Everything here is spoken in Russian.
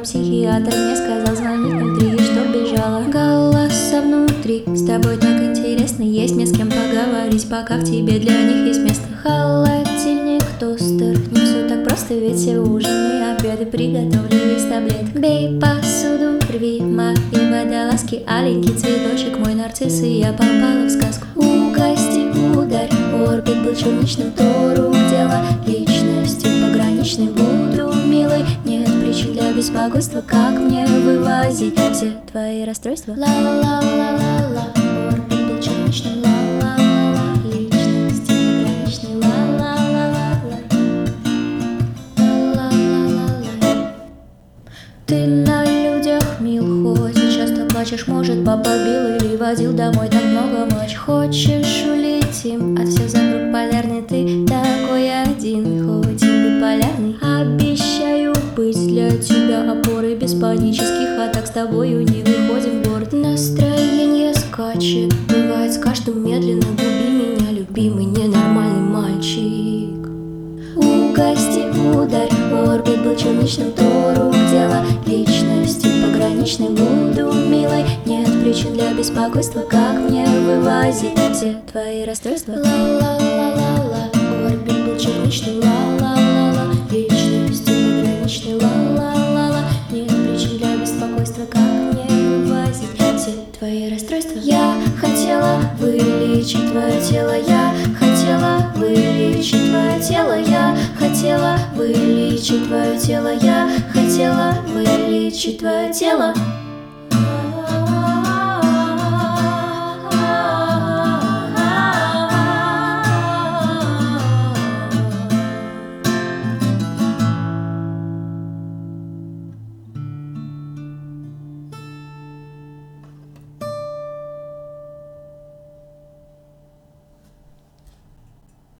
психиатр мне сказал звонить внутри, чтоб бежала. Голоса внутри, с тобой так интересно, есть мне с кем поговорить, пока в тебе для них есть место. Холодильник, тостер, не все так просто, ведь все ужины и обеды приготовлены из таблеток. Бей посуду, рви мои водолазки, аленький цветочек, мой нарцисс, и я попала в сказку. Угости, ударь, орбит был черничным, то рук дело личностью пограничной. Буду милой, нет причин для беспокойства, как мне вывозить все твои расстройства. Ла-ла-ла-ла-ла, орбит был черничным, ла-ла-ла-ла, личностью пограничной, ла-ла-ла-ла-ла, ла-ла-ла-ла-ла. Ты на людях мил, хоть и часто плачешь, может, папа бил или водил домой так много матч. Хочешь улетим от всех закруг полярный, ты такой один, хоть и биполярный. Обещаю быть для тебя опорой без панических атак, с тобою не выходим в город. Настроение скачет, бывает с каждым медленно, губи меня, любимый ненормальный мальчик. Угости, ударь, орбит был черничным, то рук дело личностью пограничной. Буду милой, нет причин для беспокойства, как мне вывозить все твои расстройства. Ла-ла-ла-ла-ла, орбит был черничным, ла-ла-ла-ла, личностью пограничной, ла-ла-ла-ла, нет причин для беспокойства, как мне вывозить все твои расстройства. Я хотела вылечить твое тело, я хотела вылечить твое тело, я хотела вылечить твое тело, я хотела вылечить твое тело.